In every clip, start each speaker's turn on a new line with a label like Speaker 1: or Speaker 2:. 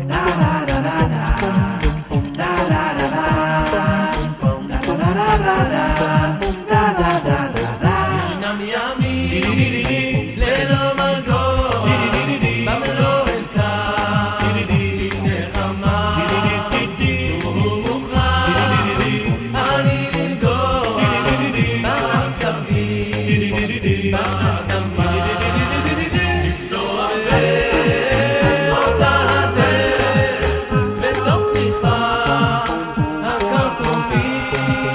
Speaker 1: ישנם ימים ללא מרגוע במלוא אמצע עם נחמה והוא מוכרח אני לנגוע בעשבים באדמה לפסוע באותה הדרך בתוך פתיחה הקרקומית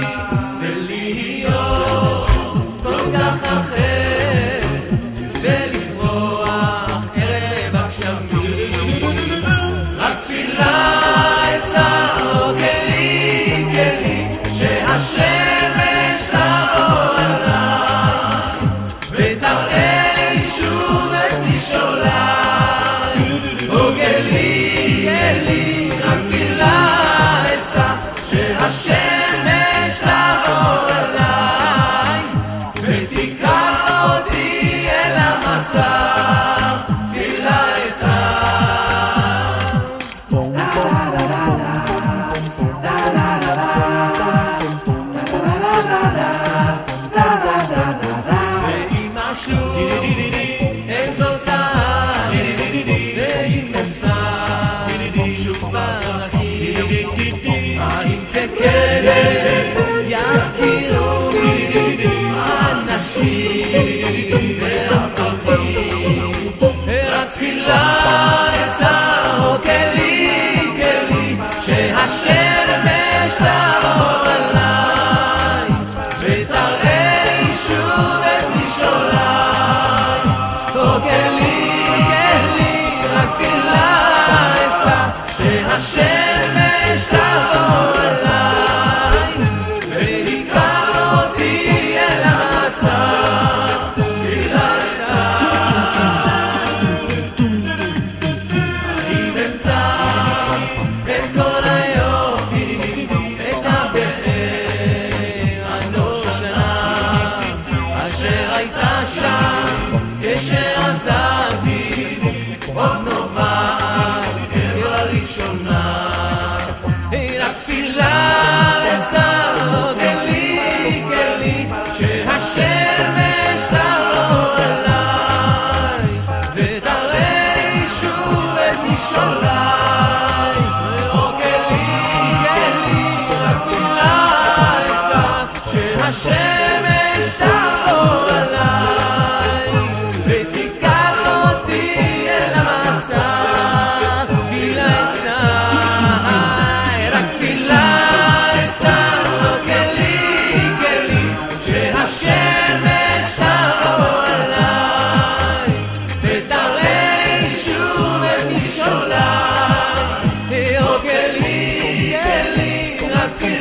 Speaker 1: ולהיות כל כך אחר ולפרוח ערב הגשמים רק תפילה אשא כלי שהשמש תבוא עליי ותראה לי שוב את מכשוליי גלי רק תפילה אשא שהשמש תבוא עליי ותיקח אותי אל המסע תפילה אשא ואם אשוב אין זאת הארץ ואם אפשר שוב ברחים האם ככלב יכירוני אנשים והפרחים רק תפילה אשא כלי שהשמש תבוא עליי ותראה לי שוב את מכשוליי כלי רק תפילה אשא שהשמש תבוא עליי ותיקח אותי אל המסע תפילה אשא אני אמצא את כל היופי את הבאר הנושנה אשר הייתה שם כשעזבתי עוד נובעת כראשונה רק תפילה אשא כלי שהשמש תבוא עליי ותראה לי שוב את מכשוליי כלי רק תפילה אשא שהשמש תבוא עליי ותיקח אותי אל המסע תפילה אשא רק תפילה אשא כלי שהשמש תבוא עליי ותראה לי שוב את מכשוליי כלי רק תפילה